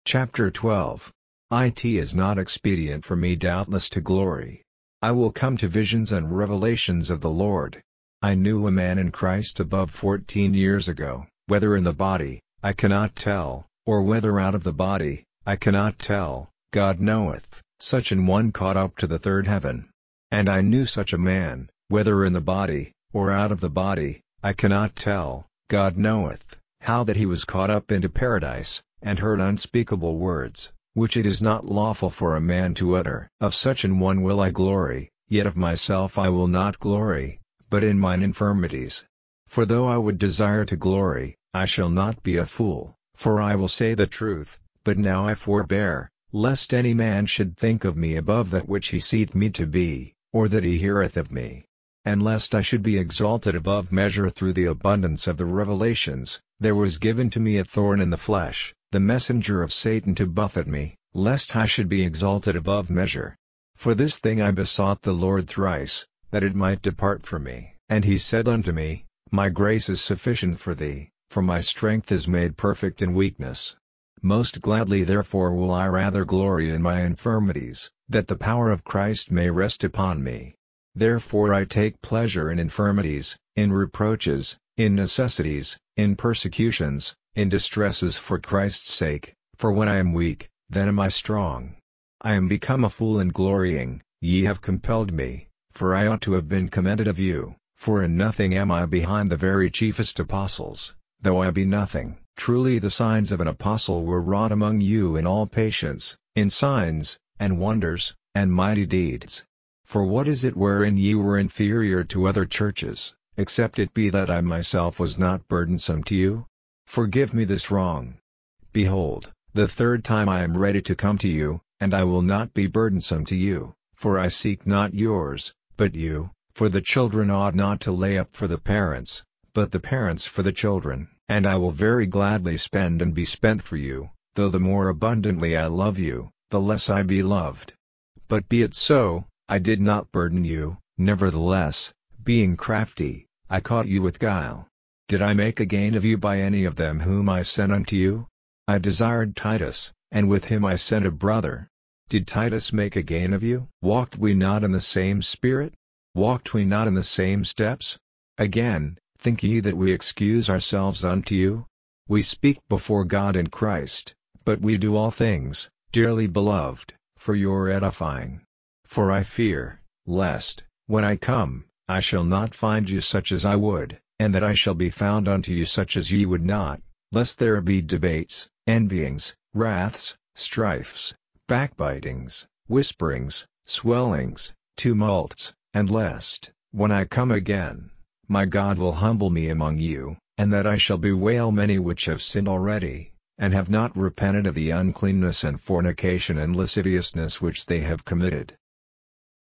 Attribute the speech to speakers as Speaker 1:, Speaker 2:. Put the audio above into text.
Speaker 1: Chapter 12. It is not expedient for me doubtless to glory. I will come to visions and revelations of the Lord. I knew a man in Christ above 14 years ago, whether in the body, I cannot tell, or whether out of the body, I cannot tell, God knoweth, such an one caught up to the third heaven. And I knew such a man, whether in the body, or out of the body, I cannot tell, God knoweth, how that he was caught up into paradise, and heard unspeakable words, which it is not lawful for a man to utter. Of such an one will I glory, yet of myself I will not glory, but in mine infirmities. For though I would desire to glory, I shall not be a fool, for I will say the truth, but now I forbear, lest any man should think of me above that which he seeth me to be, or that he heareth of me. And lest I should be exalted above measure through the abundance of the revelations, there was given to me a thorn in the flesh, the messenger of Satan to buffet me, lest I should be exalted above measure. For this thing I besought the Lord thrice, that it might depart from me. And he said unto me, My grace is sufficient for thee, for my strength is made perfect in weakness. Most gladly therefore will I rather glory in my infirmities, that the power of Christ may rest upon me. Therefore I take pleasure in infirmities, in reproaches, in necessities, in persecutions, in distresses for Christ's sake, for when I am weak, then am I strong. I am become a fool in glorying, ye have compelled me, for I ought to have been commended of you, for in nothing am I behind the very chiefest apostles, though I be nothing. Truly the signs of an apostle were wrought among you in all patience, in signs, and wonders, and mighty deeds. For what is it wherein ye were inferior to other churches, except it be that I myself was not burdensome to you? Forgive me this wrong. Behold, the third time I am ready to come to you, and I will not be burdensome to you, for I seek not yours, but you, for the children ought not to lay up for the parents, but the parents for the children, and I will very gladly spend and be spent for you, though the more abundantly I love you, the less I be loved. But be it so, I did not burden you, nevertheless, being crafty, I caught you with guile. Did I make a gain of you by any of them whom I sent unto you? I desired Titus, and with him I sent a brother. Did Titus make a gain of you? Walked we not in the same spirit? Walked we not in the same steps? Again, think ye that we excuse ourselves unto you? We speak before God in Christ, but we do all things, dearly beloved, for your edifying. For I fear, lest, when I come, I shall not find you such as I would, and that I shall be found unto you such as ye would not, lest there be debates, envyings, wraths, strifes, backbitings, whisperings, swellings, tumults, and lest, when I come again, my God will humble me among you, and that I shall bewail many which have sinned already, and have not repented of the uncleanness and fornication and lasciviousness which they have committed.